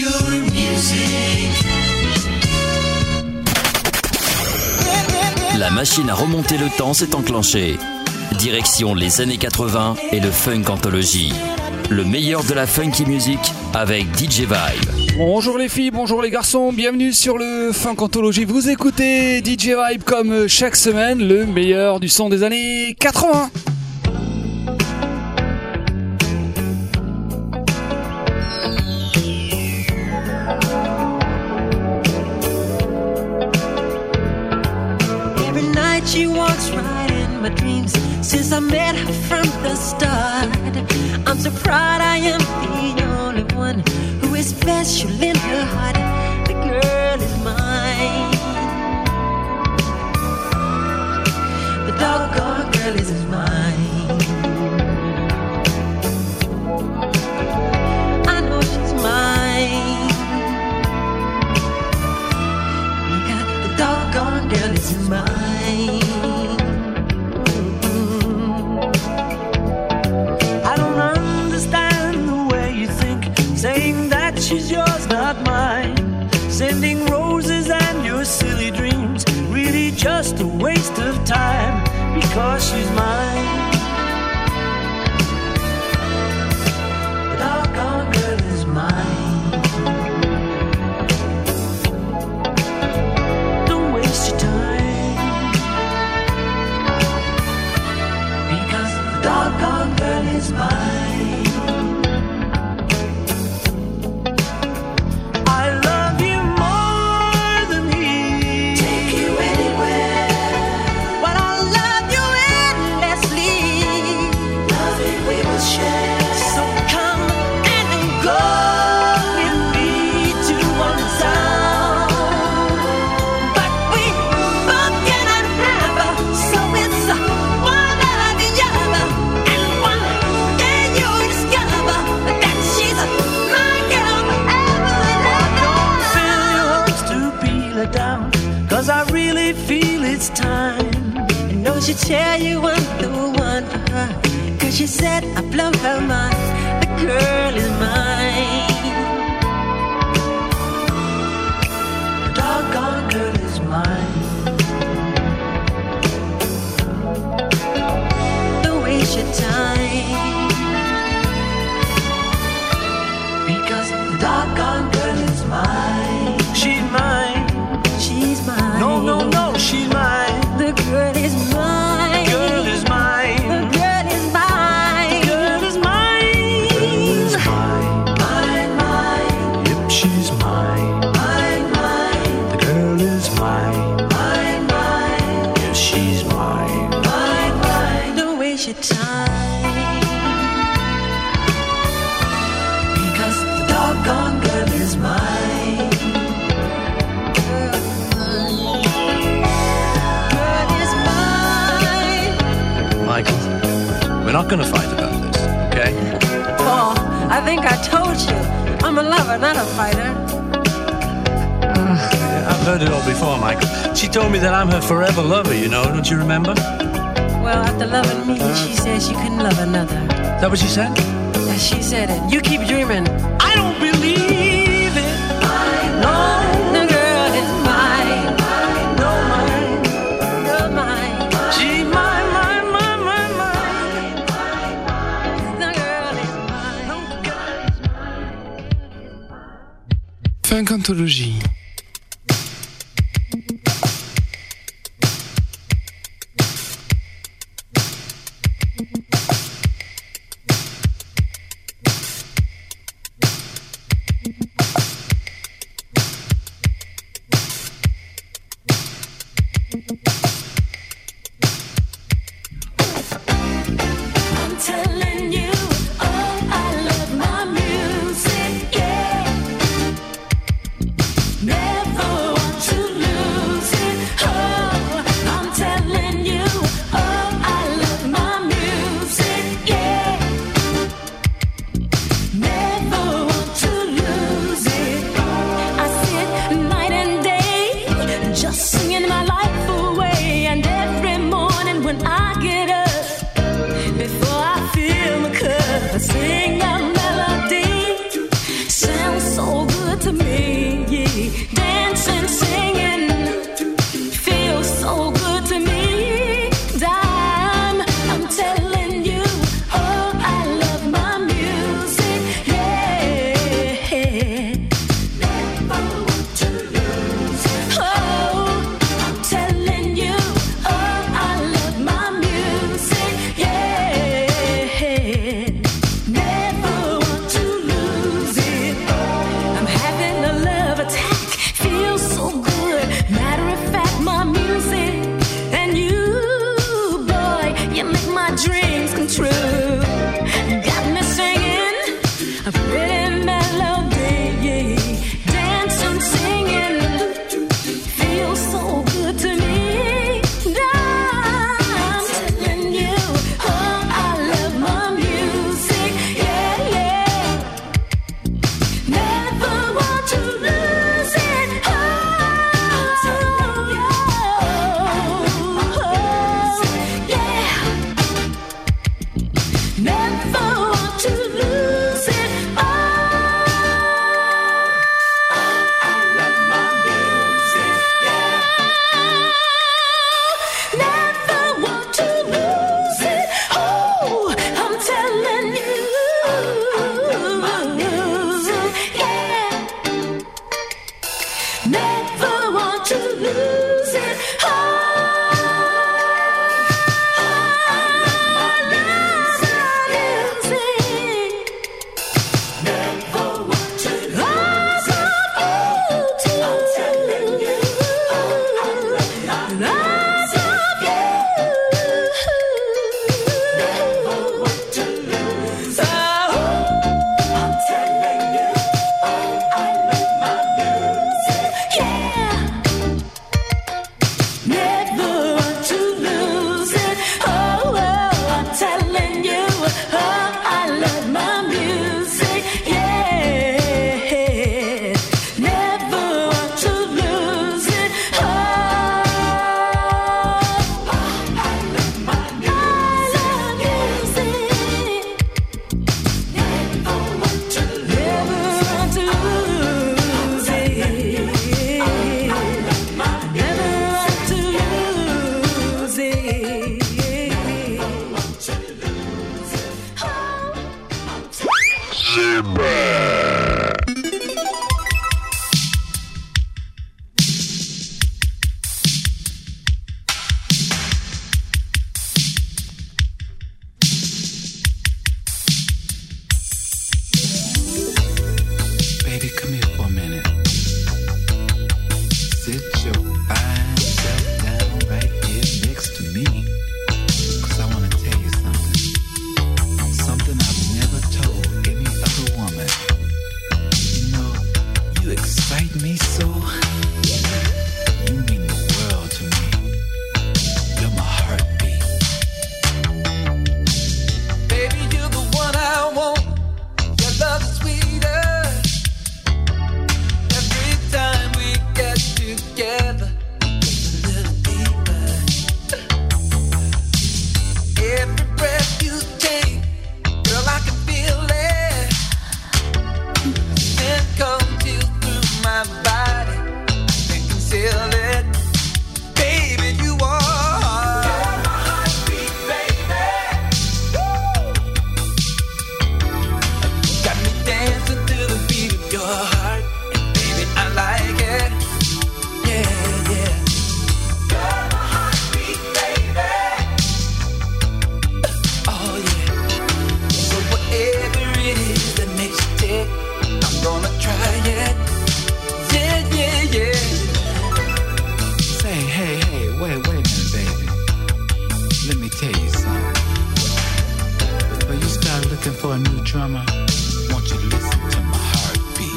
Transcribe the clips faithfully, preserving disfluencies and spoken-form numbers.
your music. La machine à remonter le temps s'est enclenchée. Direction les années quatre-vingts et le Funk Anthology. Le meilleur de la funky music avec D J Vibe. Bonjour les filles, bonjour les garçons, bienvenue sur le Funk Anthology. Vous écoutez D J Vibe comme chaque semaine, le meilleur du son des années quatre-vingts. She walks right in my dreams since I met her from the start. I'm so proud I am the only one who is special in her heart. The girl is mine. The doggone girl is mine. I know she's mine because the doggone girl is mine. She's yours, not mine. Sending roses and your silly dreams, really just a waste of time, because she's mine. The doggone girl is mine. Don't waste your time, because the doggone girl is mine. She tell you I'm the one for her, cause she said I blow her mind. The girl is mine. The doggone girl is mine. Don't waste your time, because the doggone girl is mine. She's mine. She's mine. No, no, no, she's mine. The girl is mine. The girl is mine. The girl is mine. The girl is mine. The girl is mine. Mine, mine. Yep, she's mine. Mine, mine. The girl is mine. Mine, mine. Yes, she's mine. Mine, mine. Don't waste your time, because the doggone girl is mine. We're not going to fight about this, okay? Paul, I think I told you. I'm a lover, not a fighter. Uh, yeah, I've heard it all before, Michael. She told me that I'm her forever lover, you know, don't you remember? Well, after loving me, she said she couldn't love another. Is that what she said? Yeah, she said it. You keep dreaming. I don't believe it. I know the girl is mine. No, mine. No, mine. She's mine. Funk Anthology. Never excite me so. You mean the world to me. You're my heartbeat. Baby, you're the one I want. Your love is sweeter. Every time we get together, it's a little deeper. Every breath you take, girl, I can feel it. It comes to through my body. I can conceal it. Baby, you are. You're my heartbeat, baby. Woo! Got me dancing to the beat of your heart. And baby, I like it. Yeah, yeah. You're my heartbeat, baby. Oh, yeah. So whatever it is that makes you tick, I'm gonna try it. Yeah, yeah, yeah. Say, hey, hey, wait, wait a minute, baby. Let me tell you something. Before you start looking for a new drummer, won't you listen to my heartbeat?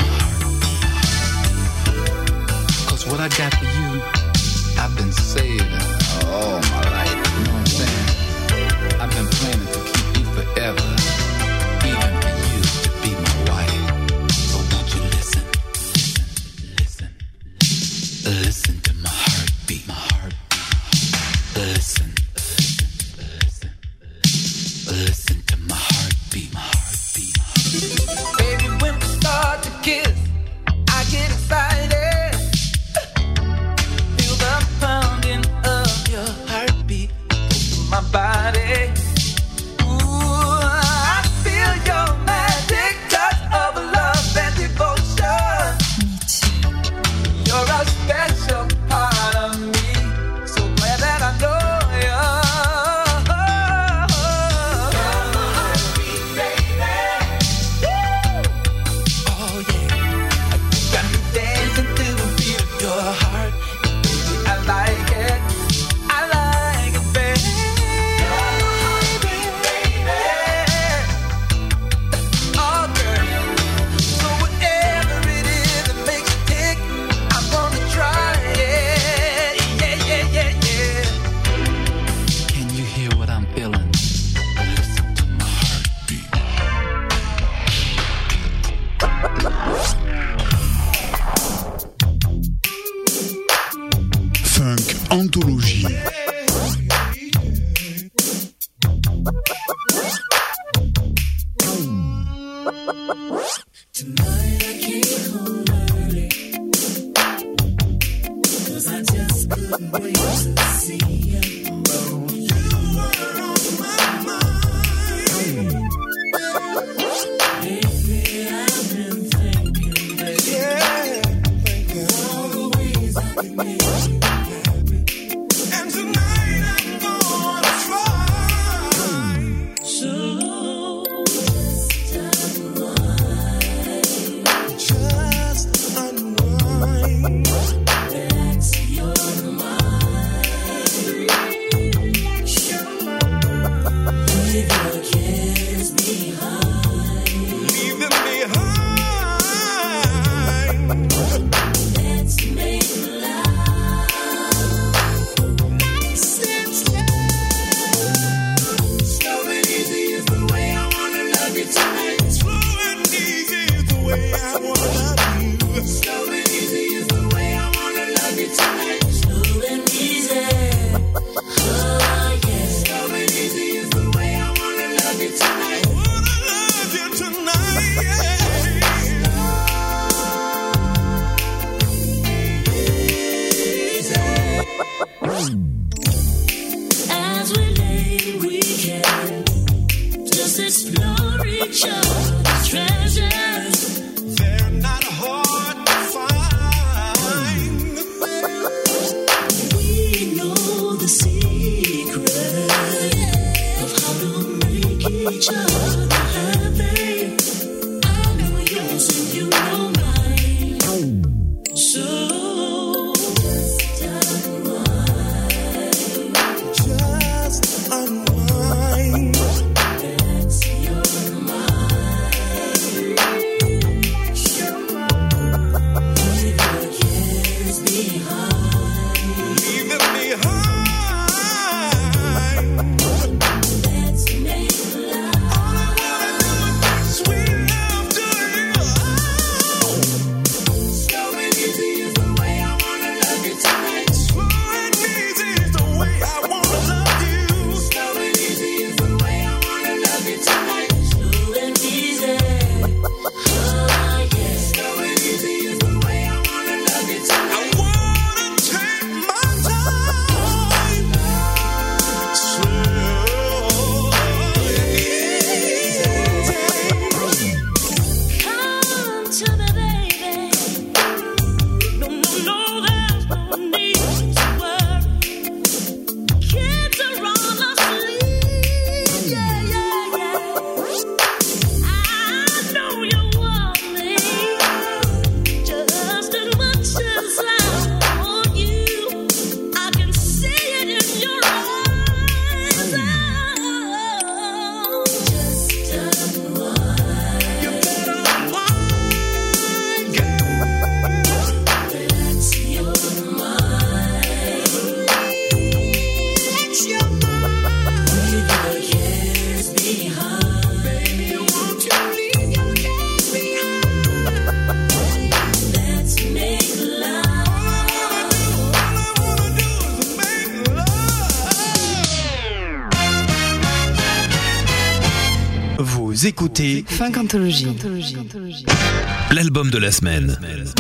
Cause what I got for you, I've been saving all my life. You know what I'm saying? I've been planning to keep you forever. Even for you to be my wife. So won't you listen, listen, listen, listen to my heartbeat, my heartbeat. Listen, listen, listen, listen to my heartbeat, my heartbeat. Baby, when we start to kiss, I get excited. Feel the pounding of your heartbeat through my body. Ooh, I feel your magic touch of love and devotion. Me too. You're a special part of me. So glad that I know you. You're my heartbeat, baby. Oh yeah. You got me dancing to the beat of your heart. Baby, I like it. I like it, baby. You're my heartbeat, baby. Oh girl. So whatever it is that makes you tick, I'm gonna try it. Yeah, yeah, yeah, yeah. Can you hear what I'm feeling? Listen to my heartbeat. Funk Anthologie. Let's make love. Vous écoutez Funk Anthology. L'album de la semaine.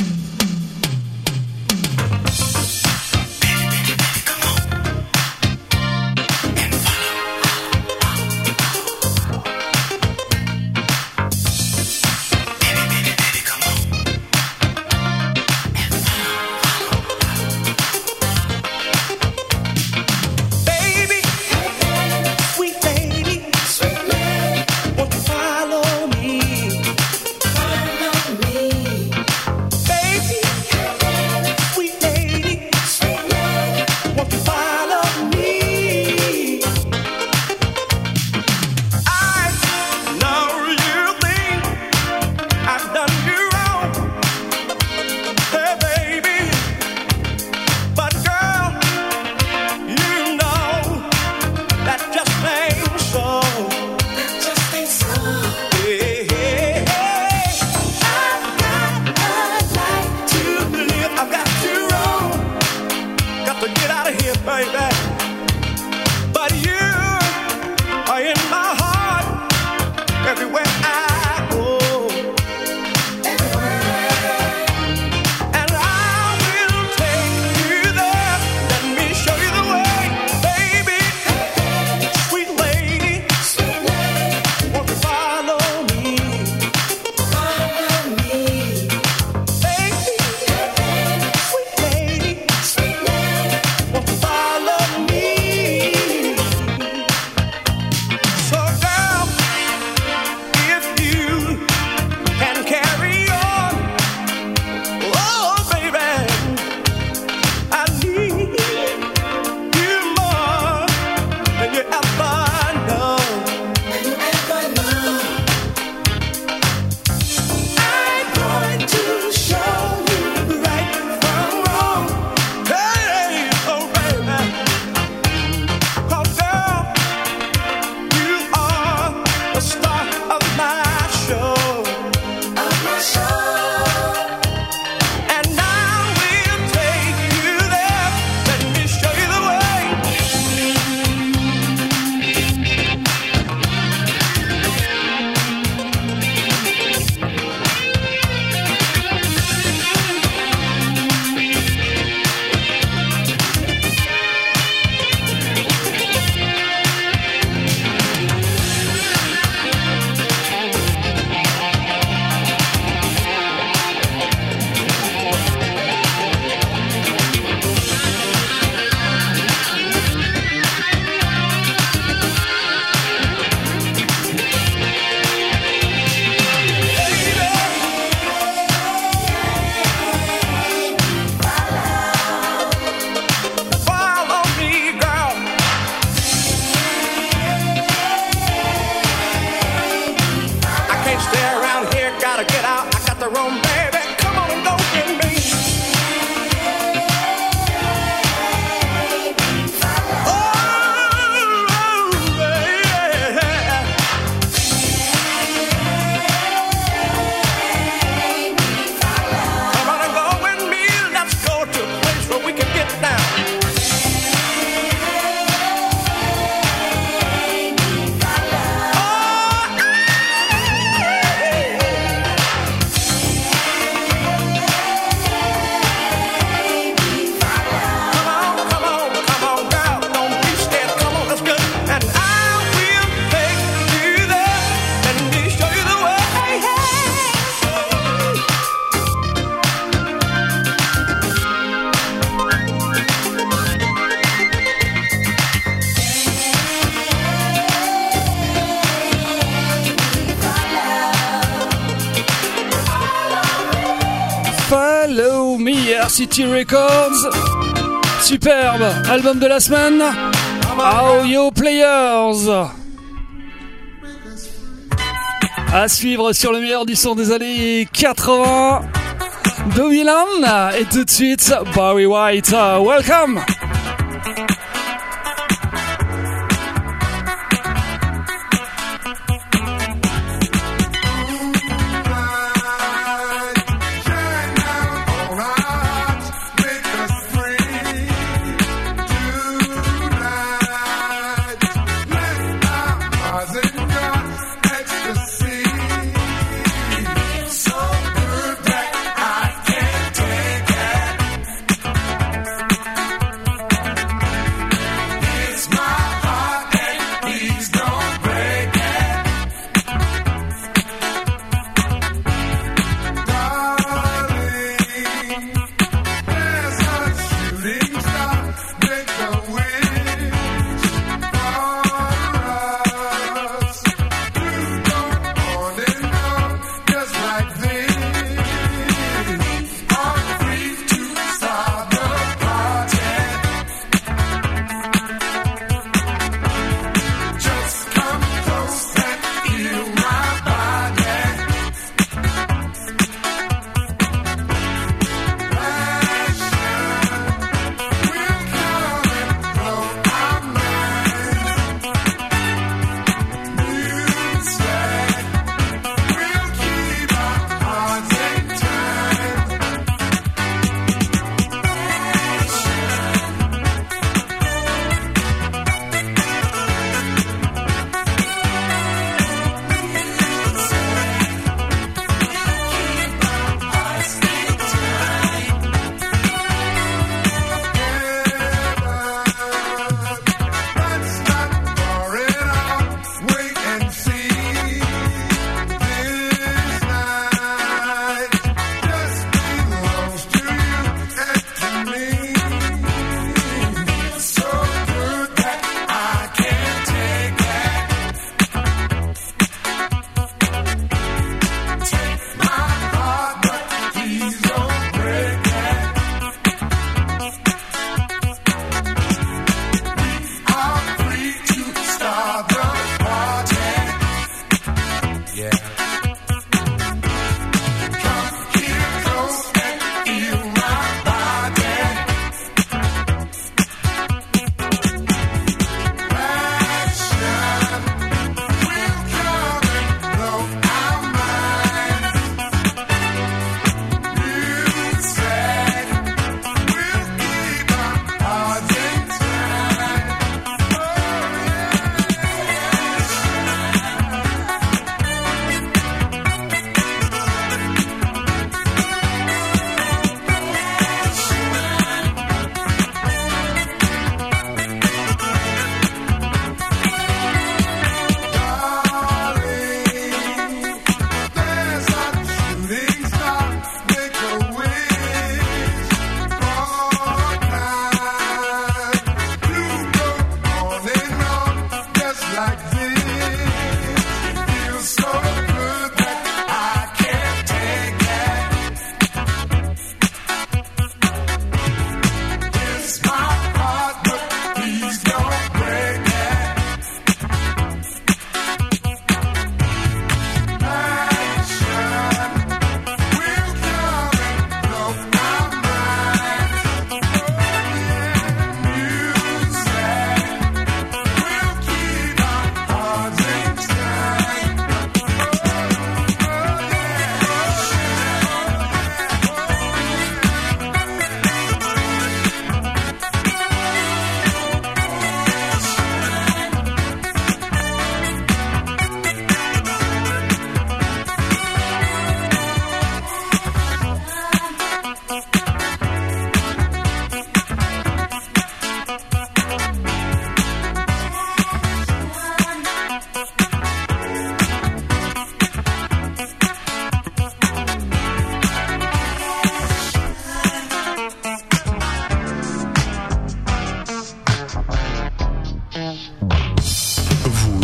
Follow Me, R C T Records. Superbe, album de la semaine. How Yo Players. À suivre sur le meilleur du son des années quatre-vingts. Domilan et tout de suite Barry White. Welcome. Extra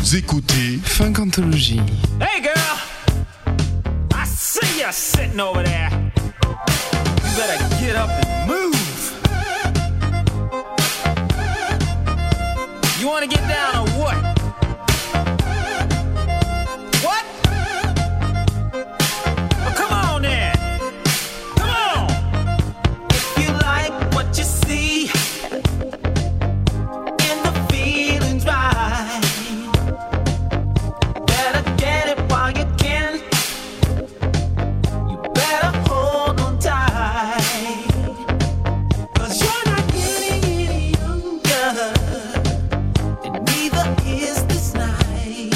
Vous écoutez Funk Anthology. Hey girl, I see you sitting over there. You better get up and move. You wanna get down or what? What? Oh, come on then. Come on. If you like what you see and the feeling's right, better get it while you can. You better hold on tight, 'cause you're not getting any younger, and neither is this night.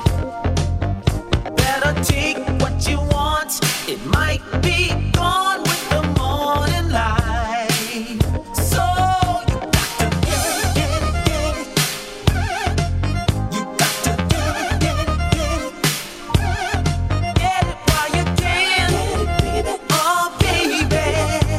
Better take what you want, it might be gone with the morning light. So you got to get it, get it, get it. You got to get it, get it, get it. Get it while you can. Get it, baby. Oh, baby. Get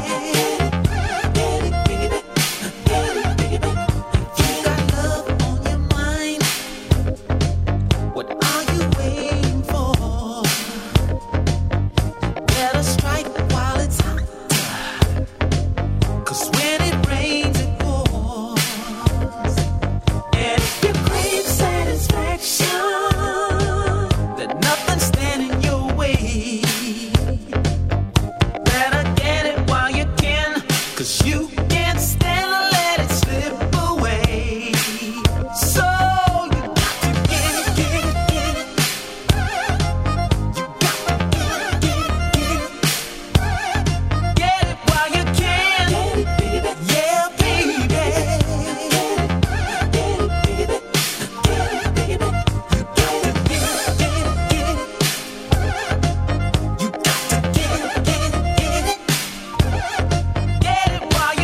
it, baby. Get it, baby. You got love on your mind. What are you waiting for? Better strike while it's hot, 'cause when it rains it pours. And if you crave satisfaction, then nothing's standing your way. Better get it while you can, 'cause you can't stand to let it slip away. So you got to get it, get it, get it. You got to get it, get it, get it. Get it while you can. Get it, baby. Yeah, baby. Get it, get it, baby. Get it, baby. You got to get it, get it, get it. You got to get it, get it, get it. Get it while you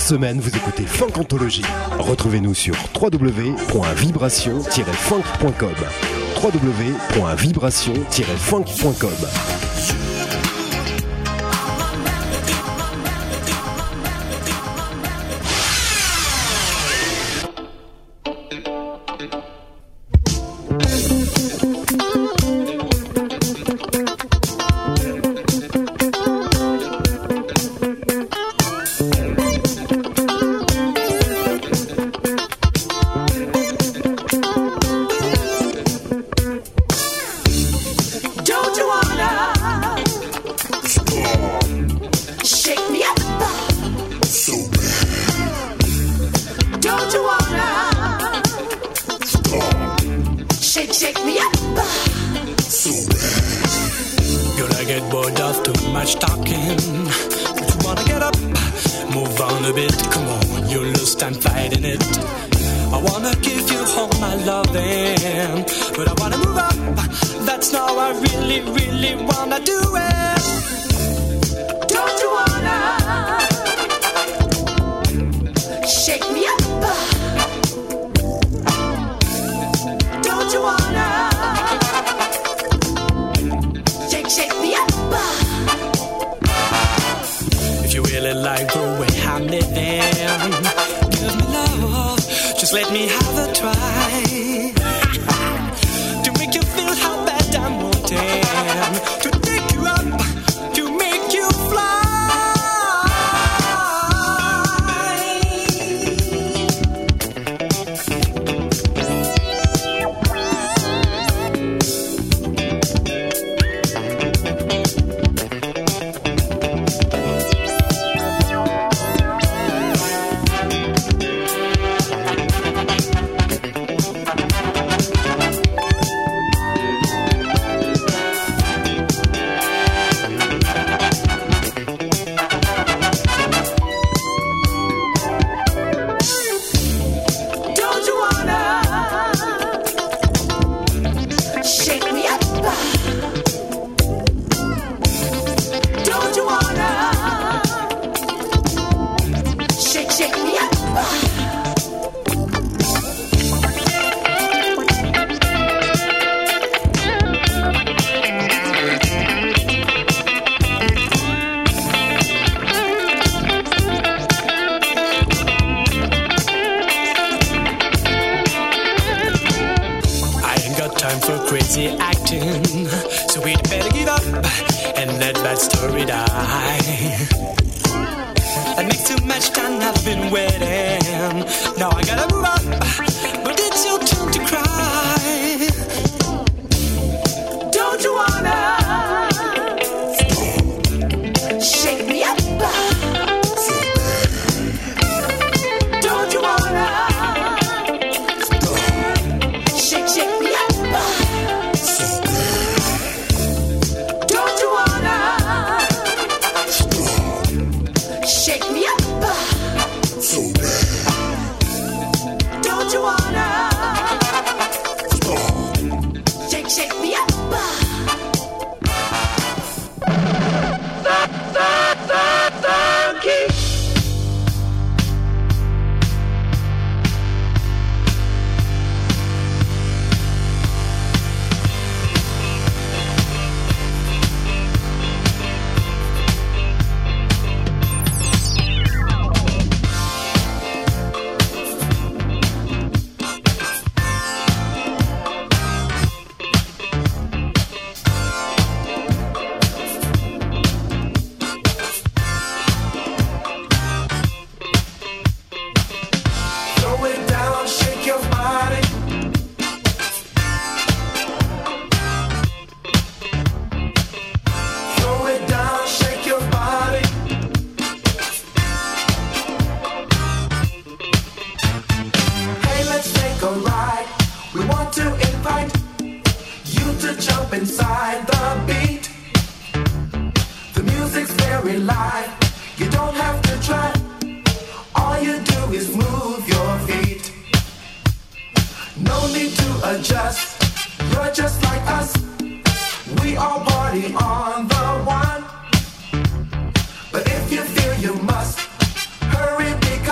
semaine, vous écoutez Funk Anthology. Retrouvez-nous sur w w w point vibration tiret funk point com. w w w point vibration tiret funk point com. But if you feel you must hurry, because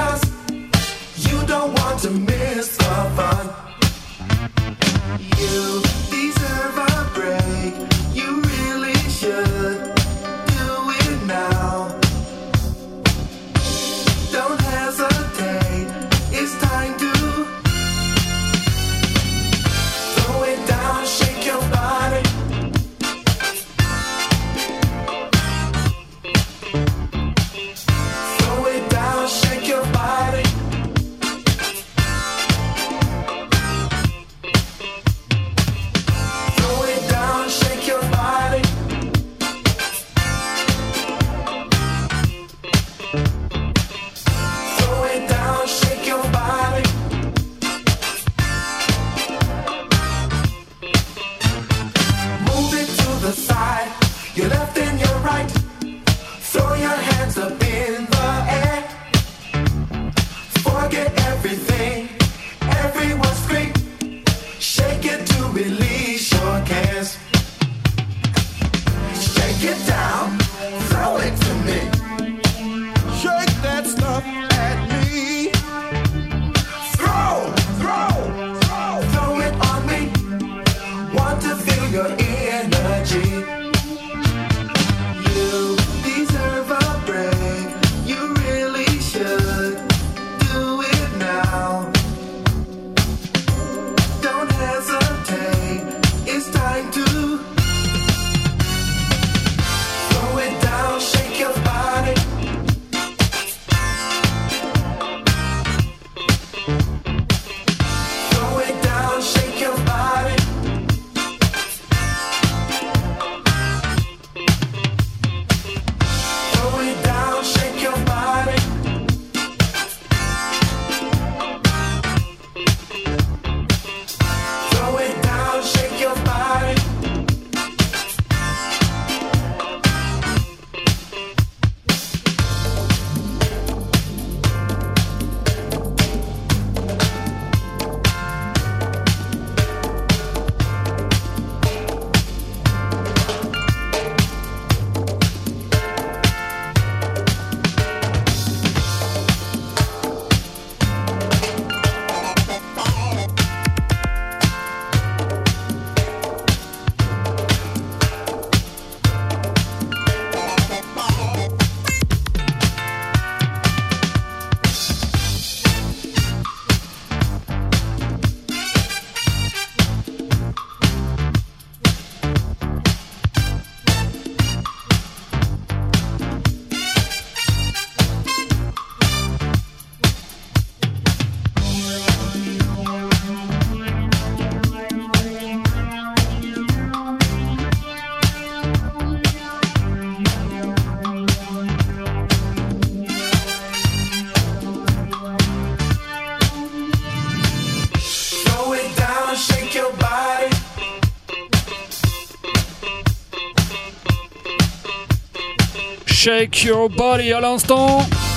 Shake Your Body à l'instant.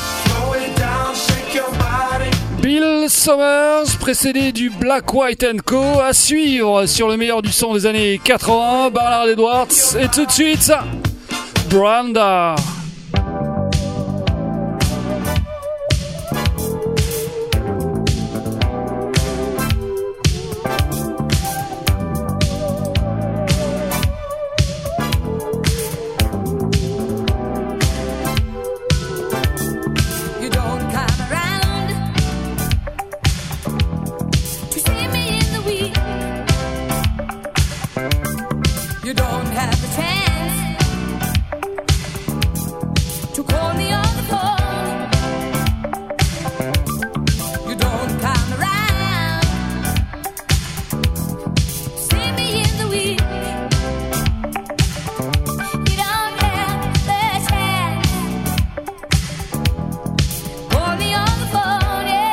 Bill Summers, précédé du Black, White and Co. À suivre sur le meilleur du son des années quatre-vingts, Bernard Edwards. Et tout de suite, ça, Branda. You don't have a chance to call me on the phone. You don't come around, see me in the week. You don't have the chance, call me on the phone, yeah.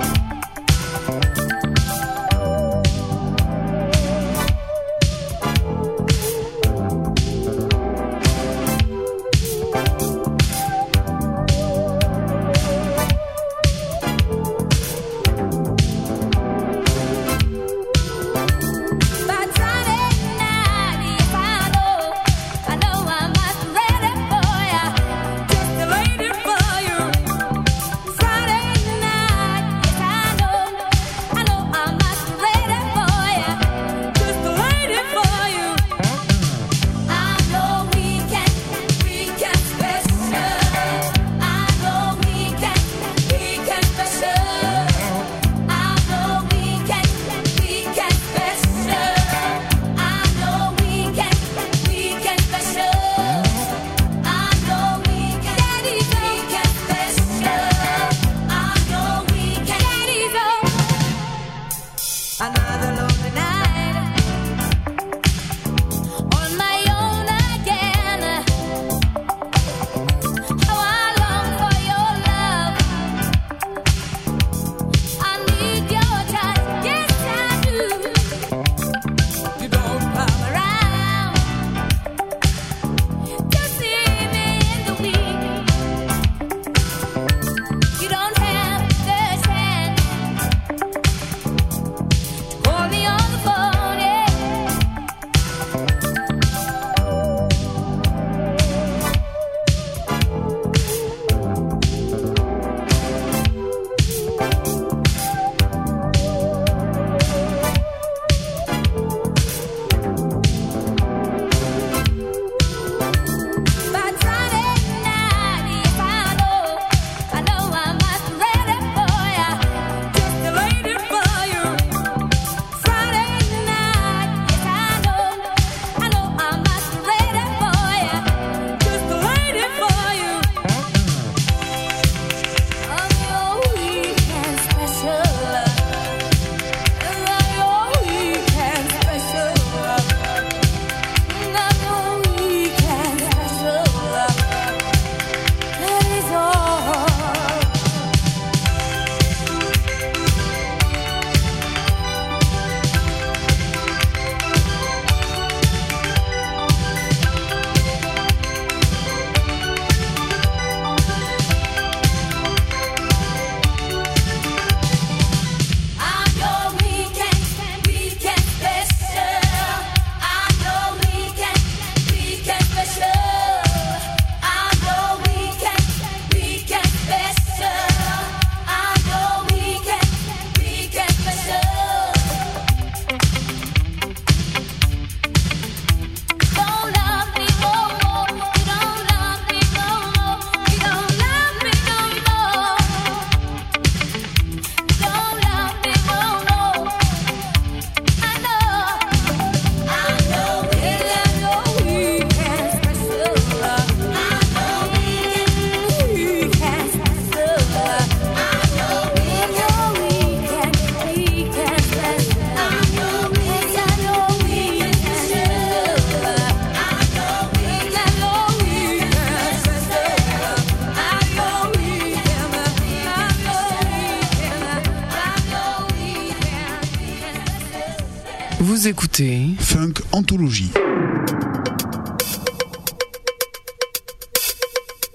Vous écoutez Funk Anthologie.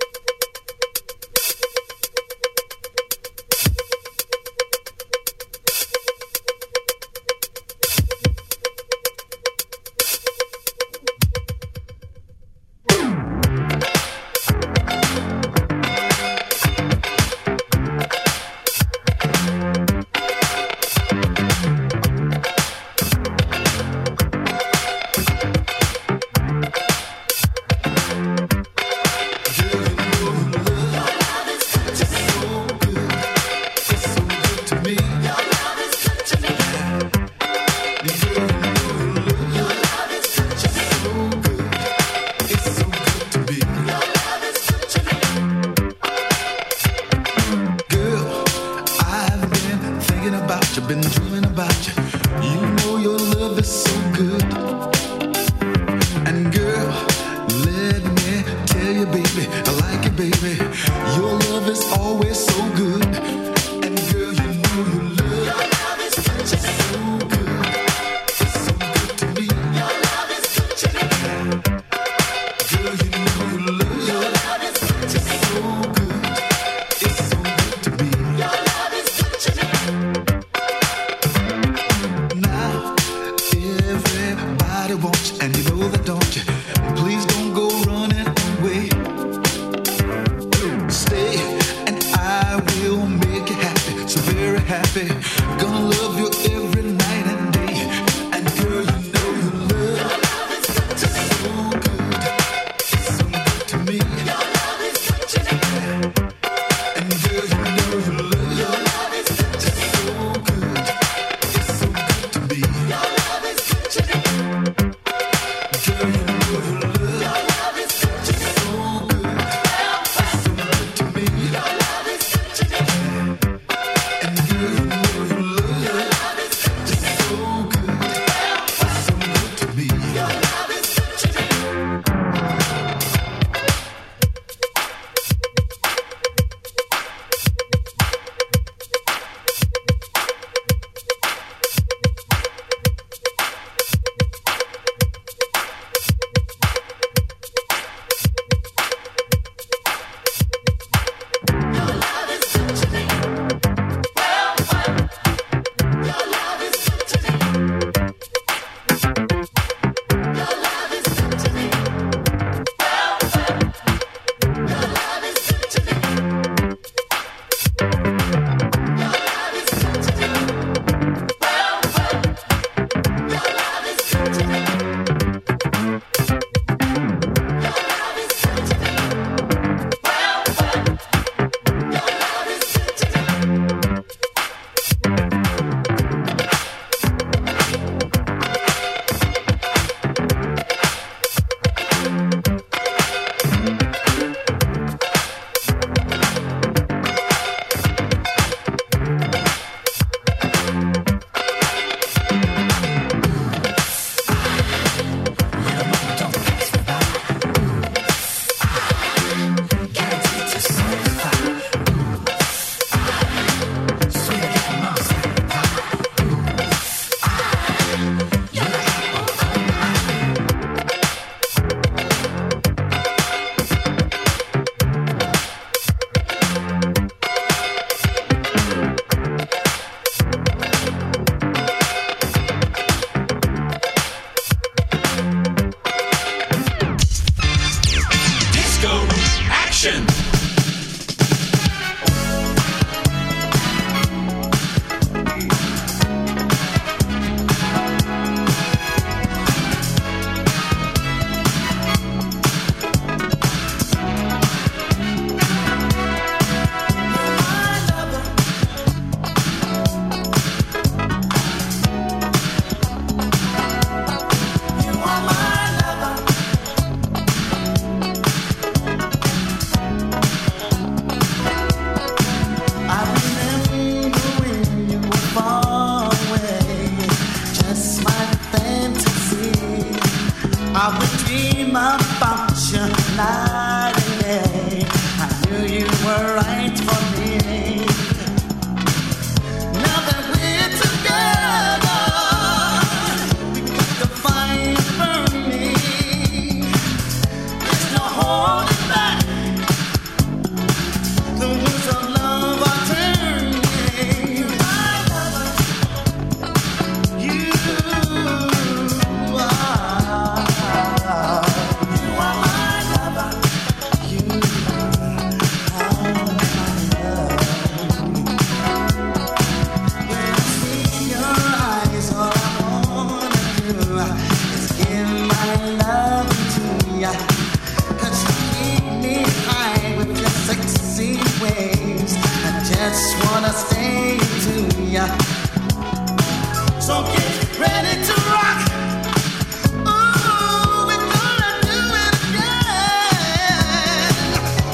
about you, been dreaming about you. You know your love is so good. And girl, let me tell you, baby, I like it, baby. Your love is always so good. And girl, you know your love, your love is such a so good. It's so good to me. Your love is such a girl, you know your love, your love is such a so good. It's so good to me. Your love is such a now everybody wants you, and you know that, don't you? Please don't go running away. Stay and I will make you happy, so very happy. Gonna love you every night and day. And girl, you know you love, your love is such a so good. It's so good to me. Your love is such a and girl, you know you love, your love is such a so good. It's so good to me. Your love is such a girl, you know you love, your love is such a so good. It's so good to me. Your love is such a and girl, you know you love, your love is such a so good. It's so good to me. Your love is such a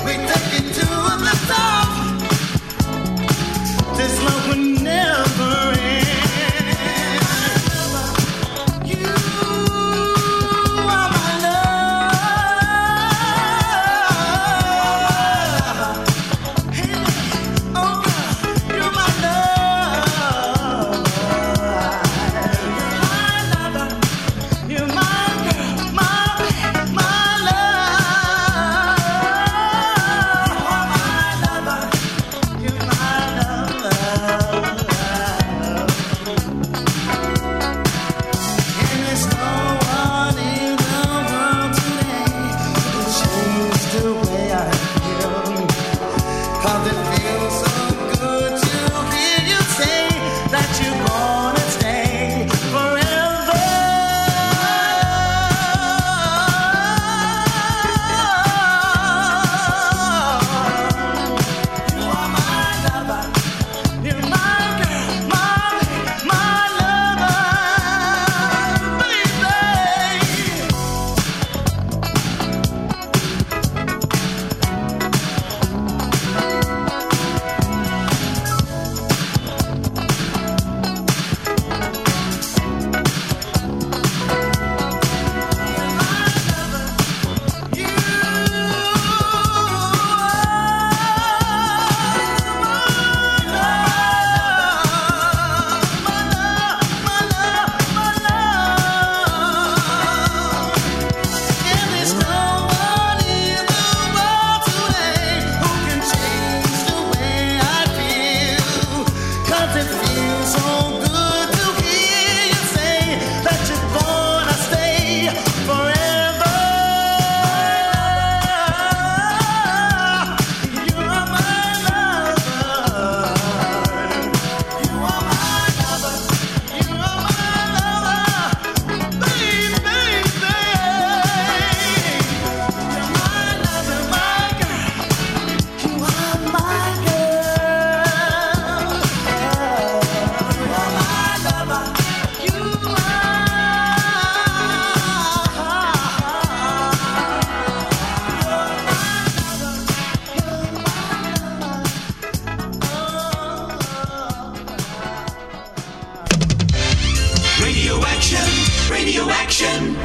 This love will never Radio action, radio action.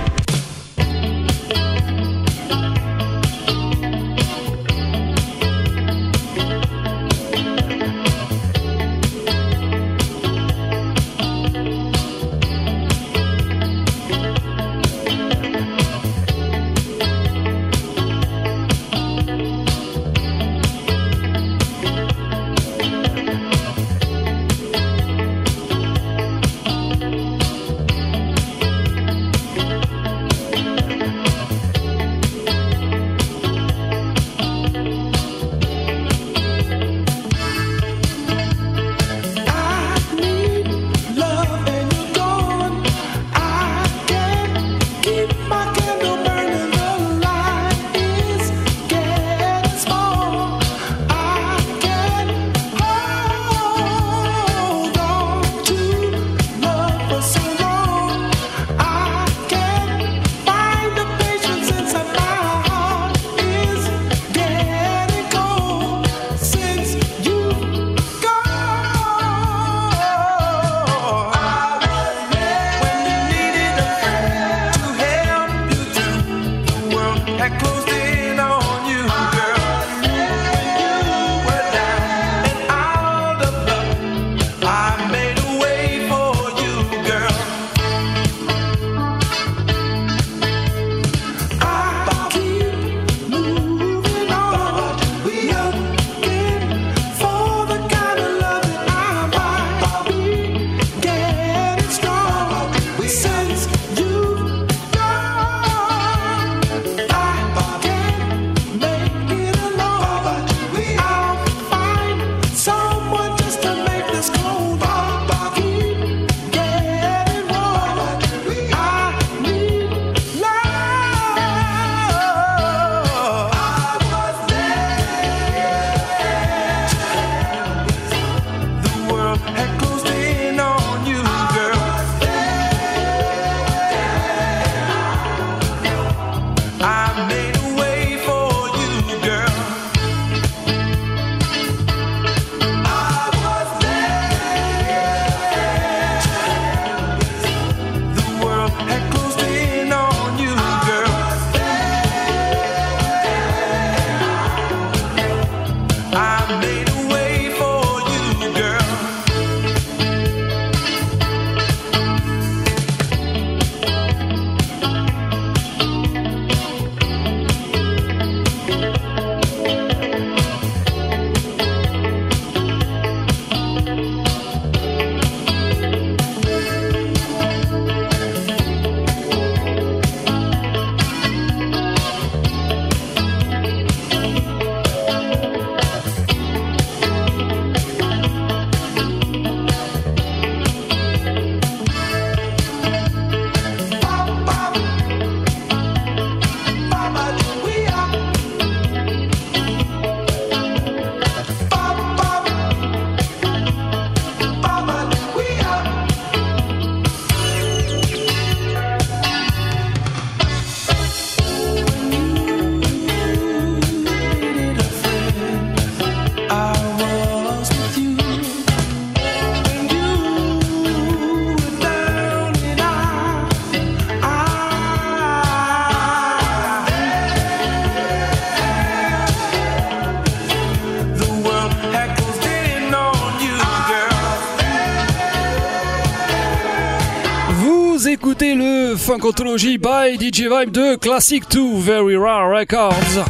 Écoutez le Funkology by D J Vibe de Classic two Very Rare Records.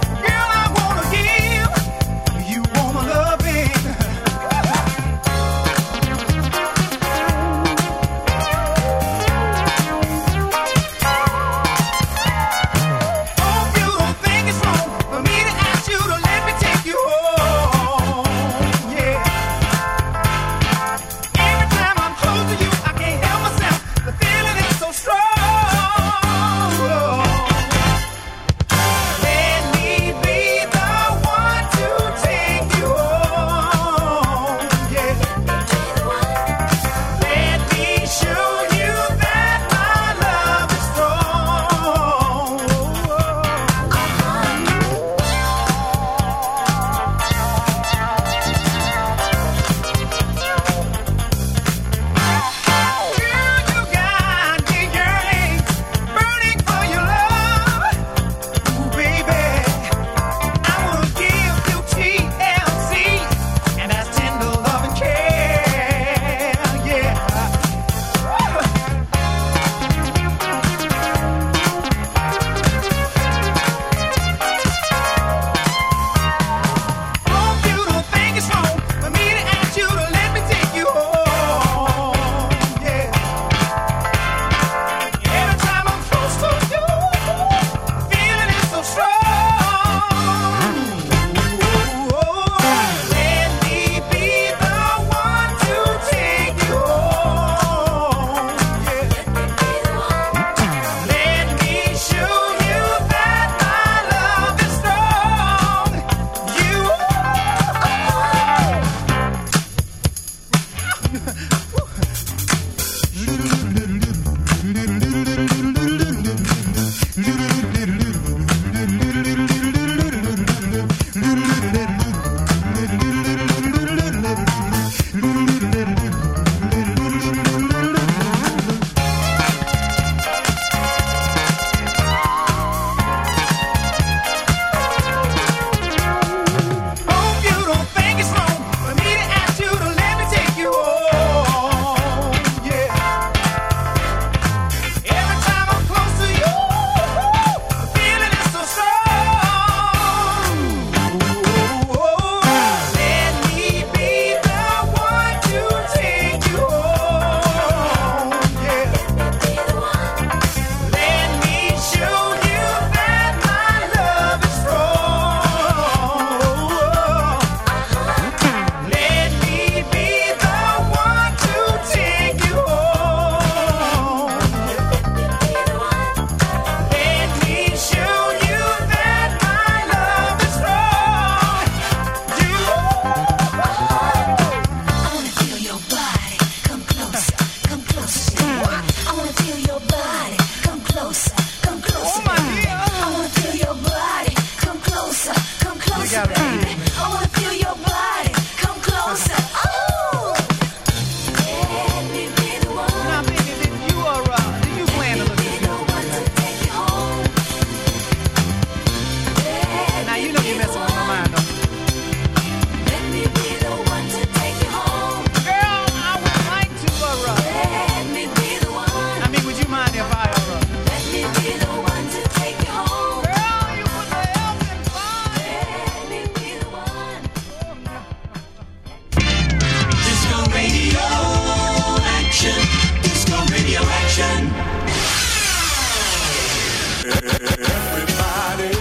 You wanna love it.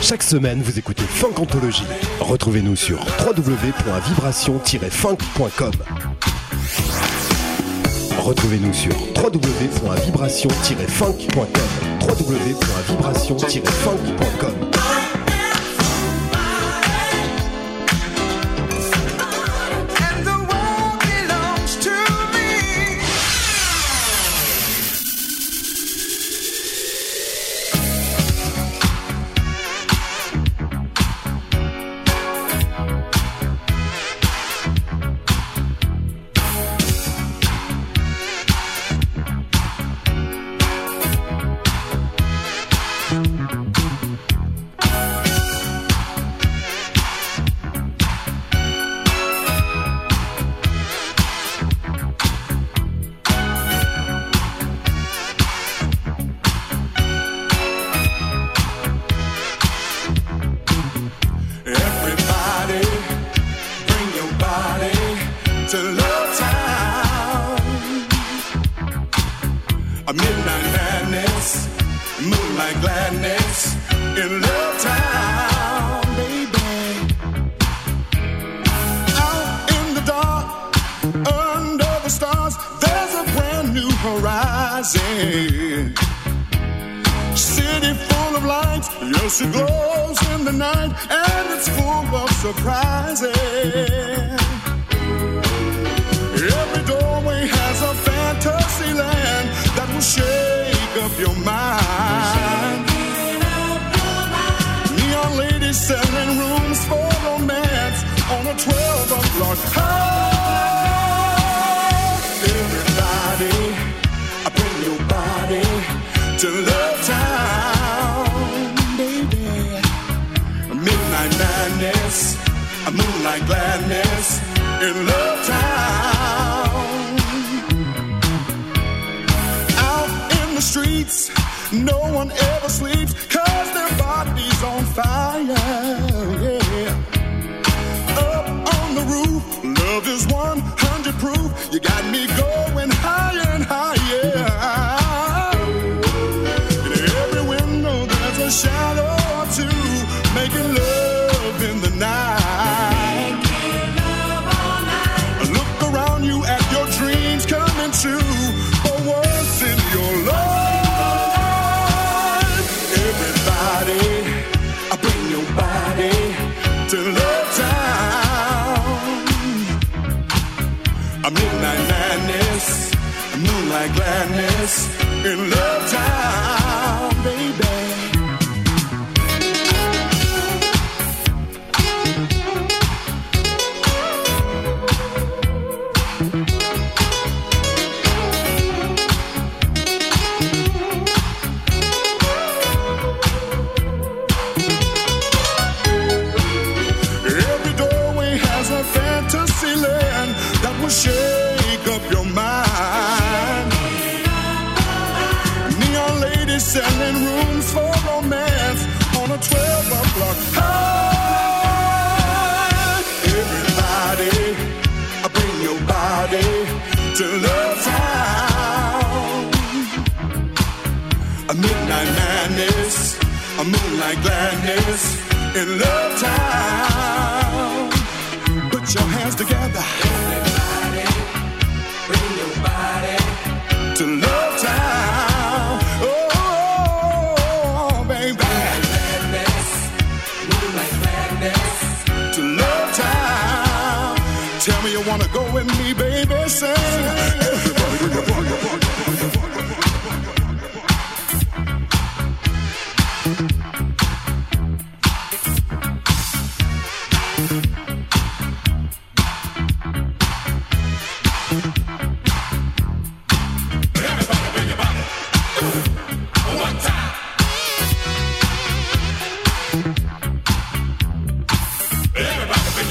Chaque semaine, vous écoutez Funk Anthology. Retrouvez-nous sur w w w point vibration tiret funk point com. Retrouvez-nous sur w w w point vibration tiret funk point com. w w w point vibration tiret funk point com.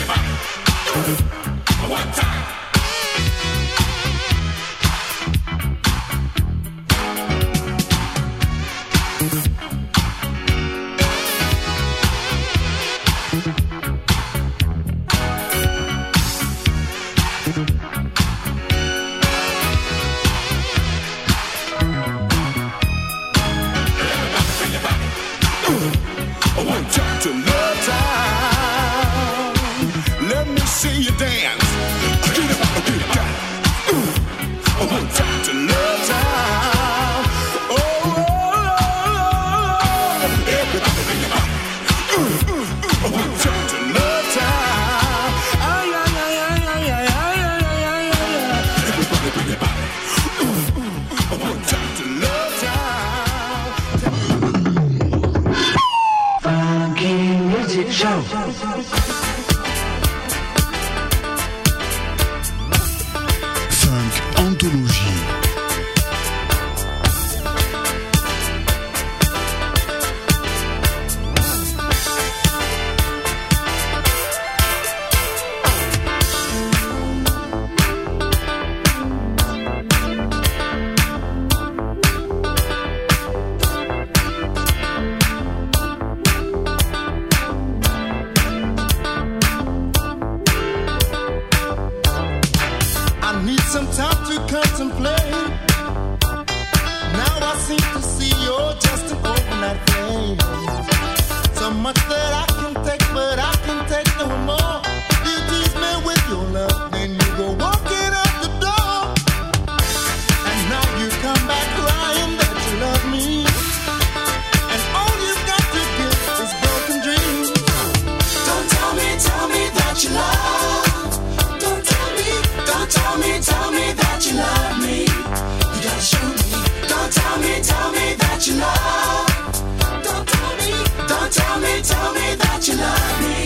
One time. One time to love time. Let me see you dance. Get up, get it down. One time to love time. Oh, everybody bring it back. One time to love time. Ay, ay, ay, ay, ay, ay, ay, ay, ay, ay. Everybody bring it back. One time to love time. Funky Music Show. Funk Anthologie. I need some time to contemplate. Now I seem to see you're just an overnight flame. So much that I can take, but I can take no more. You tease me with your love, then you go walking out the door. And now you come back crying that you love me. And all you've got to give is broken dreams. Don't tell me, tell me that you love. Don't tell me, don't tell me, tell me that you love me. You gotta show me. Don't tell me, tell me that you love. Don't tell me, don't tell me, tell me that you love me.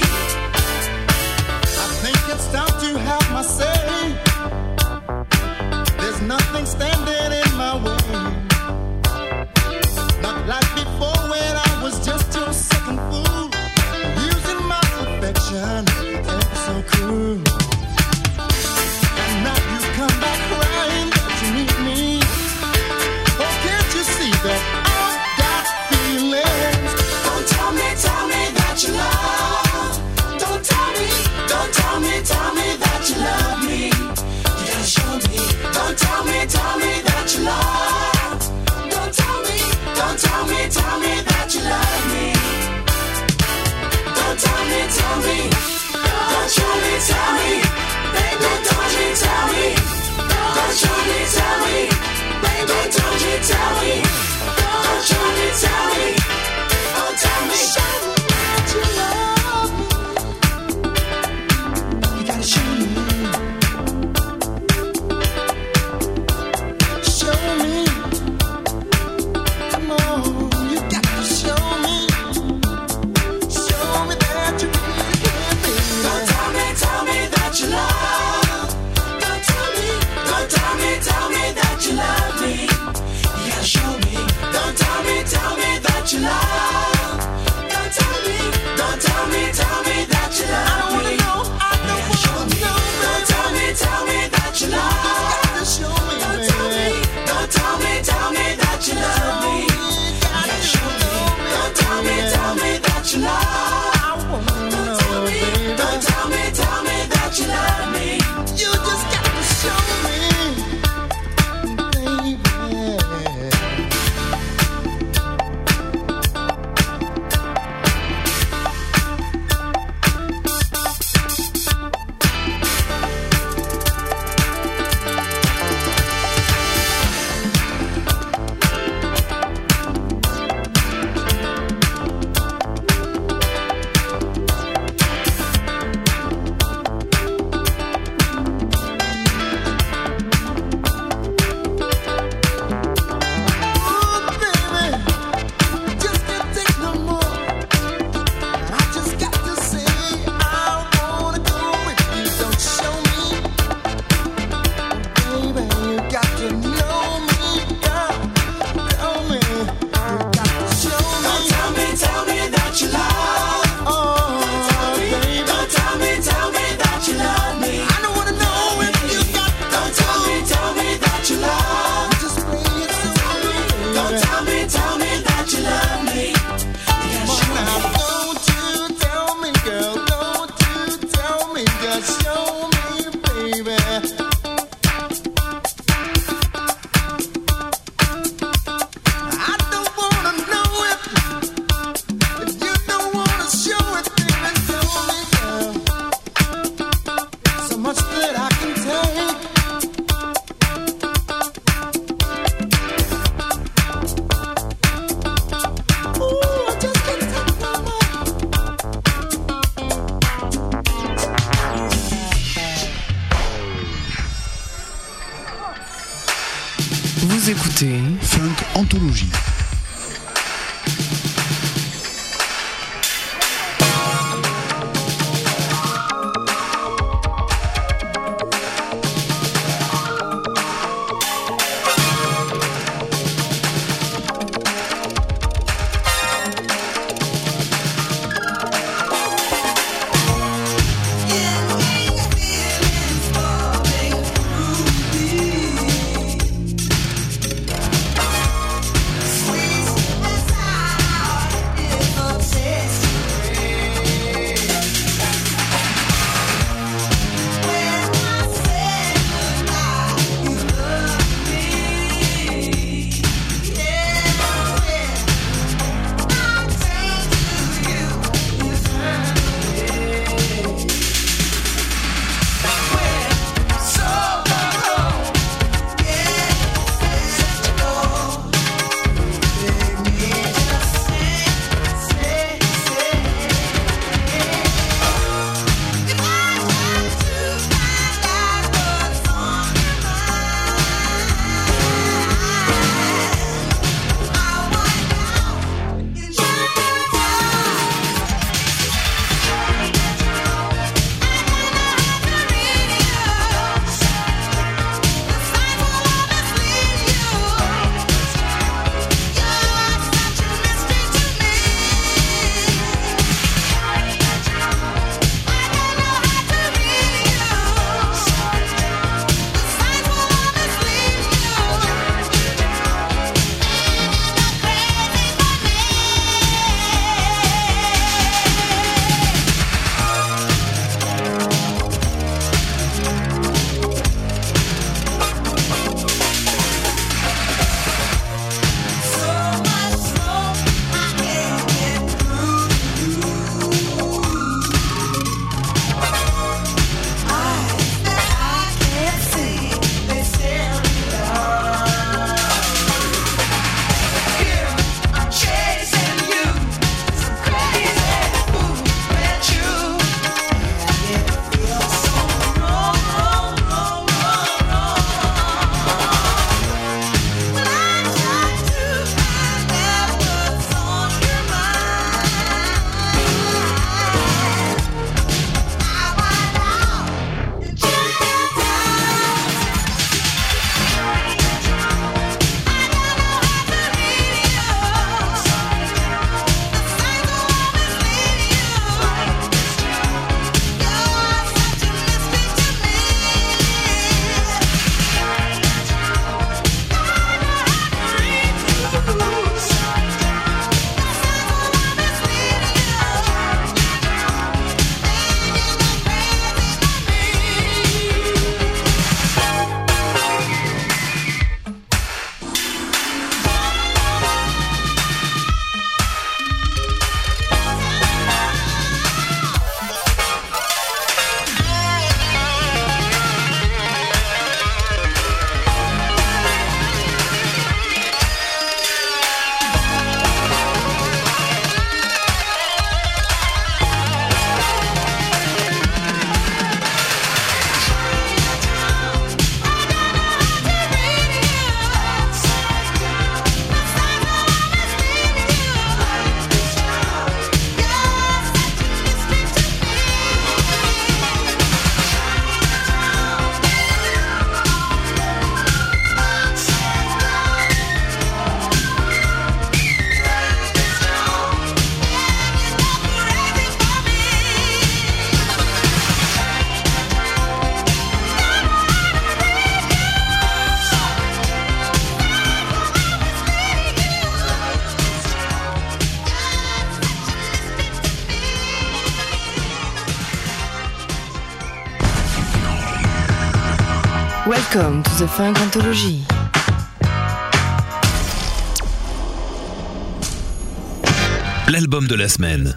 I think it's time to have my say. There's nothing standing in my way. Not like before when I was just your second fool. Using my perfection, it's so cruel. And now you come back crying that you need me. Oh, can't you see that I've got feelings? Don't tell me, tell me that you love. Don't tell me, don't tell me, tell me that you love me. You gotta show me. Don't tell me, tell me that you love. Don't tell me, don't tell me, tell me that you love me. Don't tell me, tell me. Don't show me, tell me. Don't tell me, tell me. Don't show me, tell me. Don't tell me, tell me. Don't show me, tell me. Don't tell me that you love me. You gotta show me. Show me. Come on. écoutez Funk Anthologie. Welcome to the Funk Anthology. L'album de la semaine.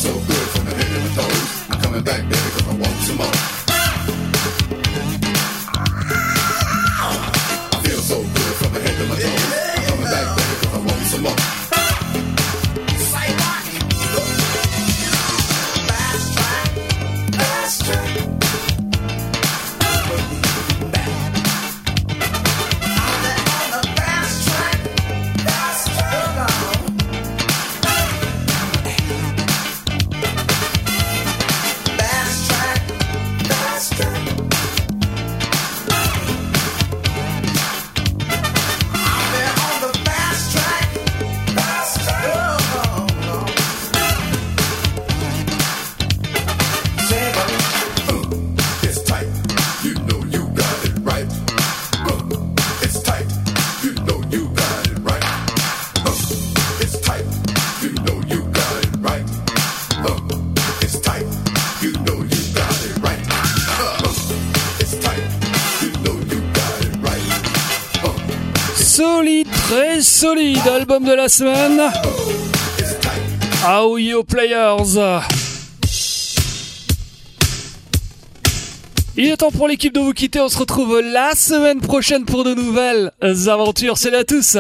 so good from the head to the toes. I'm coming back, baby, 'cause I want some more. I feel so good from the head to my toes. I'm coming back, baby, 'cause I want some more. Fast track, fast track. Solide, très solide, album de la semaine. How You Players. Il est temps pour l'équipe de vous quitter, on se retrouve la semaine prochaine pour de nouvelles aventures. Salut à tous.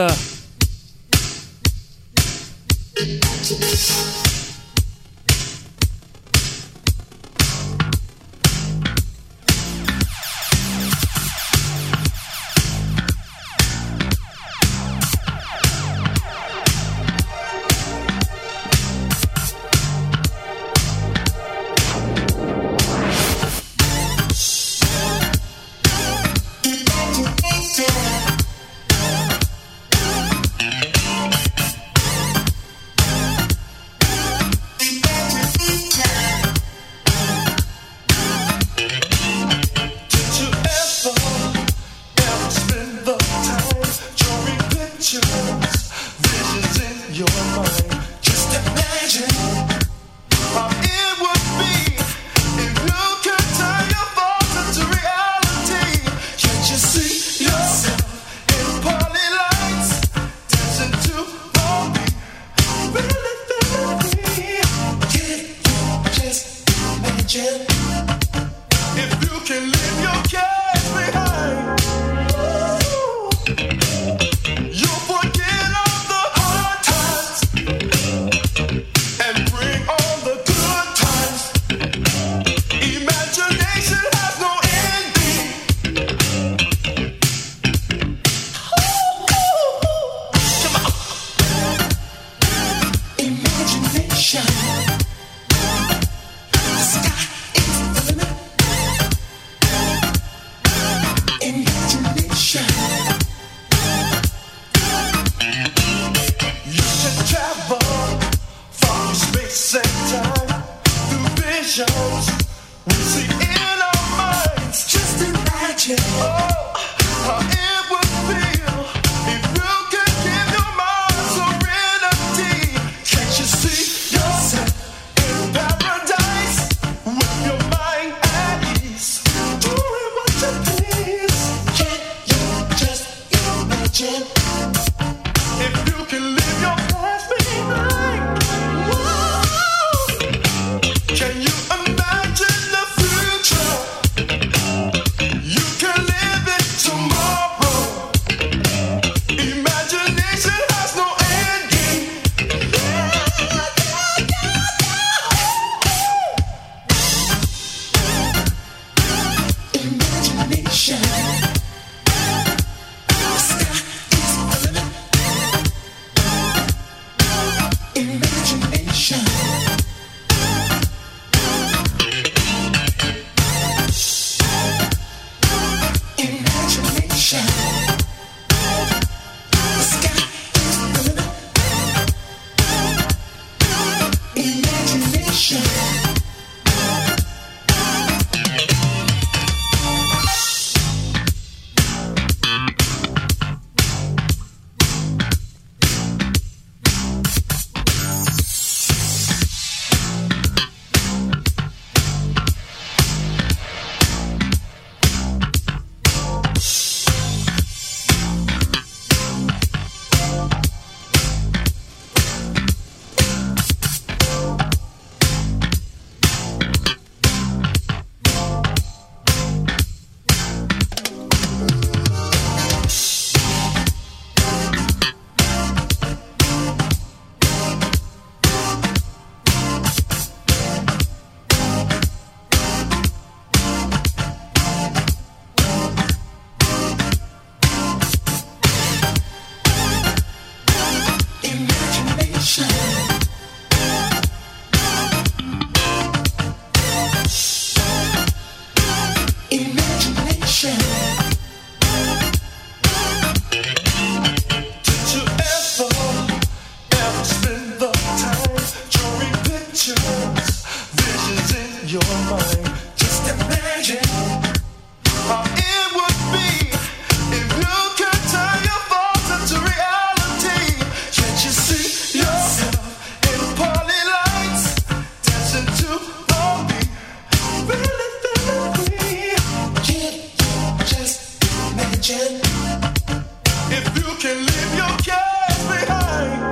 you're mine. Just imagine how it would be if you could turn your thoughts into reality. Can't you see yourself in pearly lights, dancing to the beat, really feeling free? Can't you just imagine if you can leave your cares behind?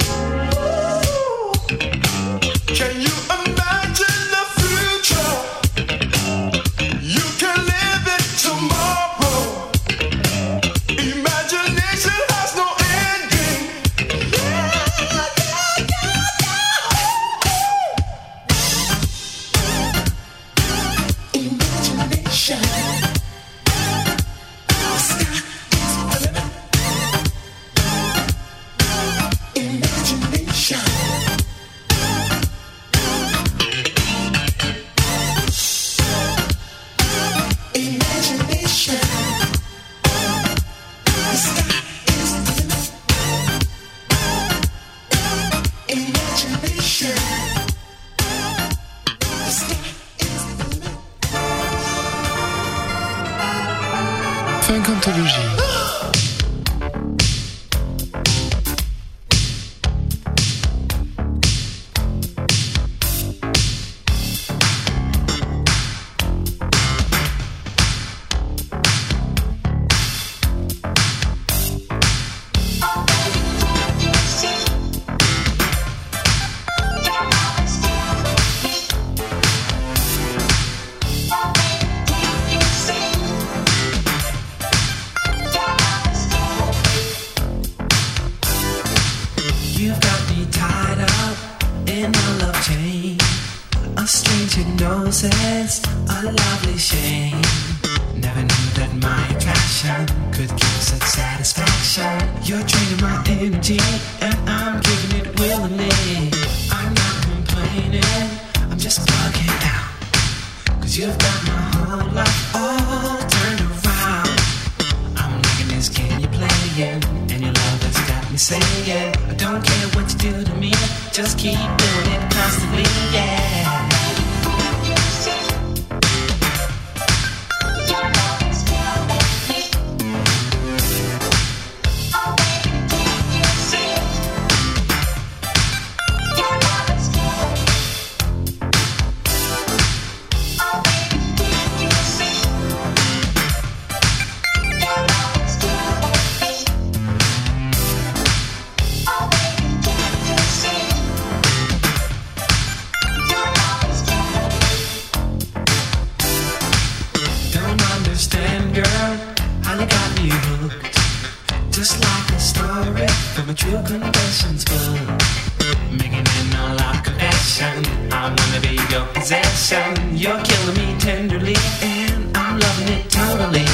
Can you imagine the future? You can live it tomorrow. Imagination has no ending. Imagination. The sky is the limit. Imagination. Imagination. The sky is the limit. Imagination. The sky is the limit. Funkantologie. You've got me tied up in a love chain. A strange hypnosis, a lovely shame. Never knew that my attraction could give such satisfaction. You're draining my energy, and I'm giving it willingly. I'm not complaining, I'm just bugging out. Cause you've got my whole life all turned around. I'm liking this game you're playing, and your love has got me saying, I don't care what you do to me, just keep doing it constantly, yeah. Don't understand, girl, how you got me hooked. Just like a story from a true confessions book. Making an all-out confession, I wanna be your possession. You're killing me tenderly, and I'm loving it totally.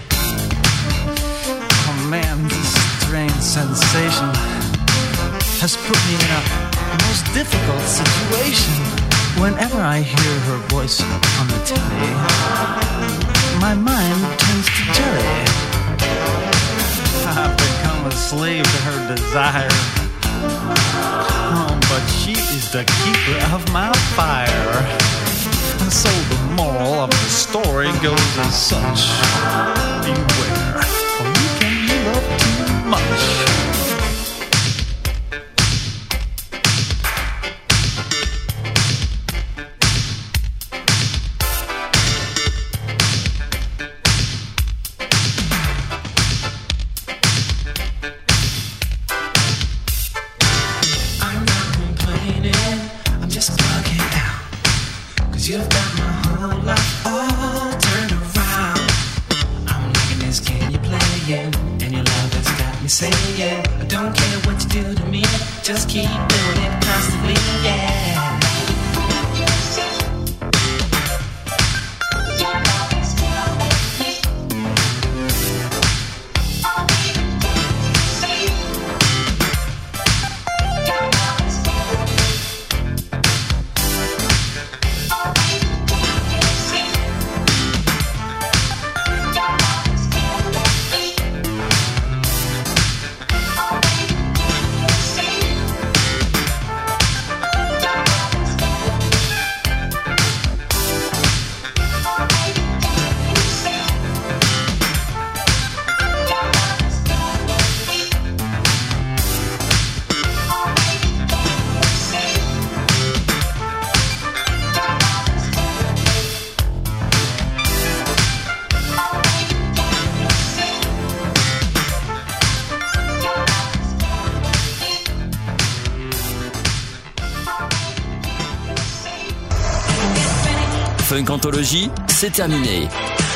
Oh man, this strange sensation has put me in a most difficult situation. Whenever I hear her voice on the telly, my mind turns to jelly. I've become a slave to her desire. Oh, but she is the keeper of my fire. And so the moral of the story goes as such: beware, for you can love too much. I'm not complaining, I'm just bugging out. Cause you've got my whole life all turned around. I'm liking this game you're playing, and your love has got me saying, I don't care what you do to me, just keep doing it constantly, yeah. Funk Anthology, c'est terminé.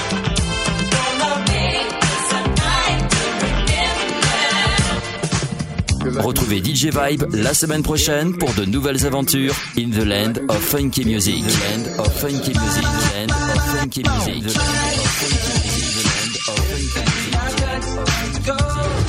Retrouvez D J Vibe la semaine prochaine pour de nouvelles aventures in the land of funky music. The land of funky music. The land of funky music. The land of funky music. The land of funky music.